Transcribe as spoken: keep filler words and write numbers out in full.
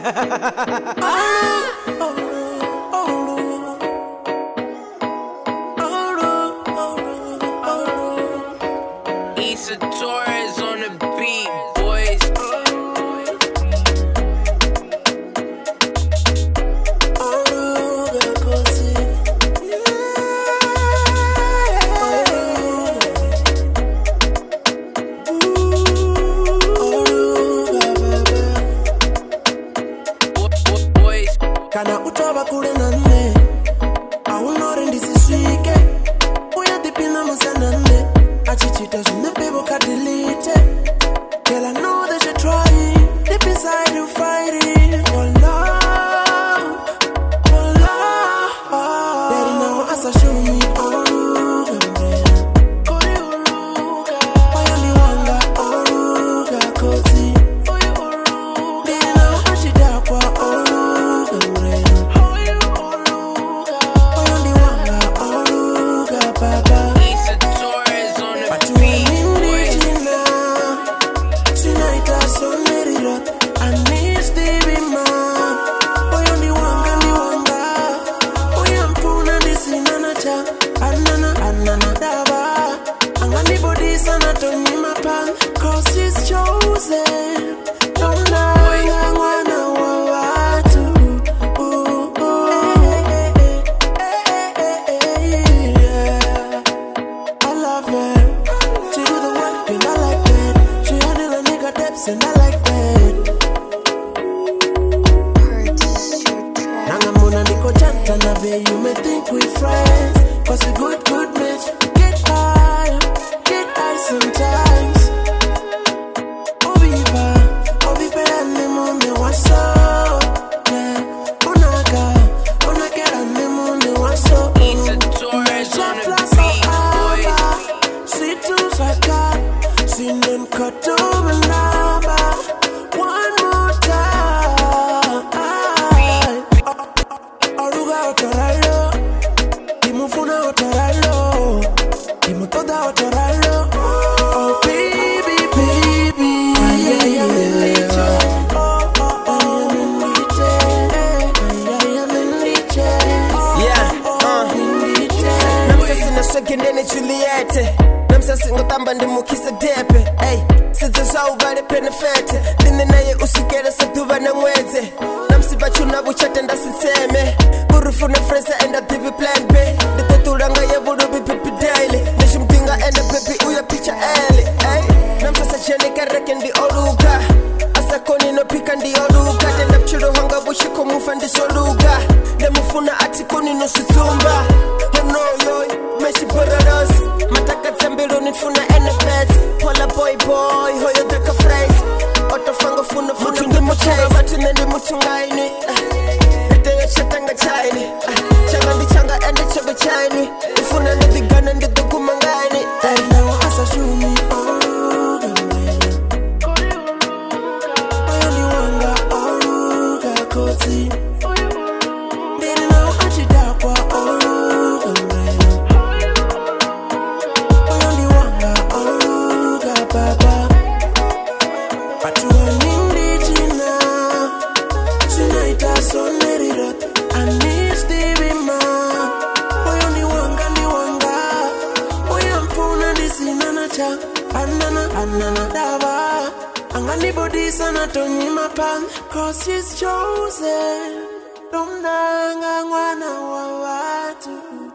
Issa Torres on the beat, boys. Kana utaba kule nane aunore ndisiswike uya dipina musanane achichita zvinepebo kadelete. Girl, I know that you're trying deep inside you fighting for love, for love. Daddy now asa show me oruga kuri uruga bayani wanga oruga koti oyu uruga dina achida kwa oruga. Cause she's chosen. Don't lie, I wanna want to. Ooh, ooh, hey, hey, hey, hey, yeah. I love her. She do the work and I like that. She handle a nigga depths and I like that. Nangamuna niko chanta na be, you may think we friends. Cause we good, good match. Get high, get high sometimes. Oh baby, baby, I am in it. Oh, oh, oh, I am in it. I am in it. Yeah, uh. Namsasi na shake ndene Juliette. Namsasi ngotamba ndi mukisa depe. Hey, size zau vale penefete. Ndine naye usikere satuba na mweze. Namsiba chuna buchate ndasitseme. Urufune fresa enda tibi plan B. Nditetulanga ye buru bipi daily. Nishimtinga enda baby uya picha eli. Hey, namsasa chene kareke ndi oruga. Asakoni no pika ndi oruga. Denda mchiro hanga bushiko mufa ndi soluga. Demufuna atikoni no susumba. Hono yoy, meshi bororos. Mataka zambiro nifuna N F S. Pola boy boy, hoyo deka phrase. Otofango funa funa mutu ndi muchanga. Matu nendi mutungaini. Niteye chatanga chaini. Changa ndi changa ende chogo chaini. Ufuna ndi gana ndi dugu mangaini. Daddy now asa show me oruga bayani wanga oruga koti. Daddy now achida kwa oruga bayani wanga oruga baba. Batu wanindi jina sinaita sonerirot. I need Stevie Ma bayani wanga ni wanga oyamfuna ndisinana cha anana anana dava angani body sana tonyima pan. Cause she's chosen. Don't nanga mwana wa watu.